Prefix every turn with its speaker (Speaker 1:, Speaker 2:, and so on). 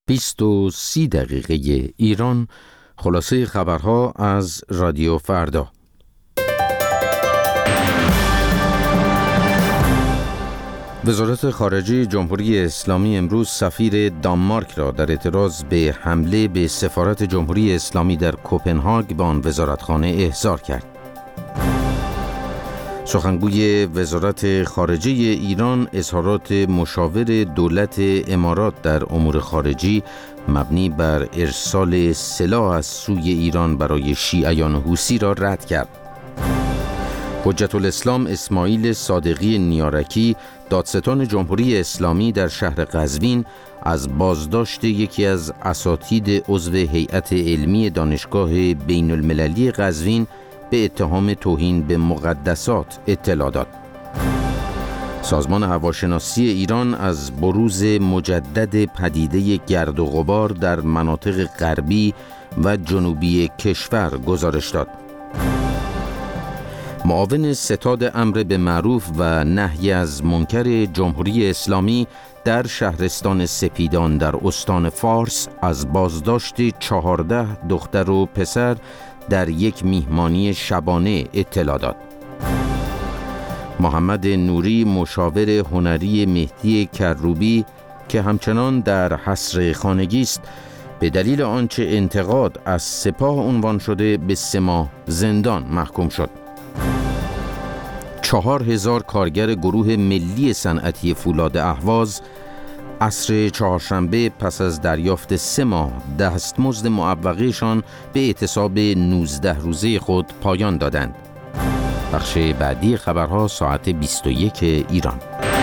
Speaker 1: 20 و 30 دقیقه ایران. خلاصه خبرها از رادیو فردا. وزارت خارجه جمهوری اسلامی امروز سفیر دانمارک را در اعتراض به حمله به سفارت جمهوری اسلامی در کوپنهاگ به آن وزارتخانه احضار کرد. سخنگوی وزارت خارجه ایران اظهارات مشاور دولت امارات در امور خارجی مبنی بر ارسال سلاح از سوی ایران برای شیعیان حوثی را رد کرد. حجت الاسلام اسماعیل صادقی نیارکی، دادستان جمهوری اسلامی در شهر قزوین، از بازداشت یکی از اساتید عضو هیئت علمی دانشگاه بین المللی قزوین به اتهام توهین به مقدسات اطلاع داد. سازمان هواشناسی ایران از بروز مجدد پدیده گرد و غبار در مناطق غربی و جنوبی کشور گزارش داد. معاون ستاد امر به معروف و نهی از منکر جمهوری اسلامی در شهرستان سپیدان در استان فارس از بازداشت 14 دختر و پسر در یک میهمانی شبانه اطلاع داد. محمد نوری، مشاور هنری مهدی کروبی که همچنان در حصر خانگی است، به دلیل آنچه انتقاد از سپاه عنوان شده به 3 ماه زندان محکوم شد. 4000 کارگر گروه ملی صنعتی فولاد اهواز عصر چهارشنبه پس از دریافت 3 ماه دستمزد معوقه‌شان به اعتصاب 19 روزه خود پایان دادند. بخش بعدی خبرها ساعت 21 ایران.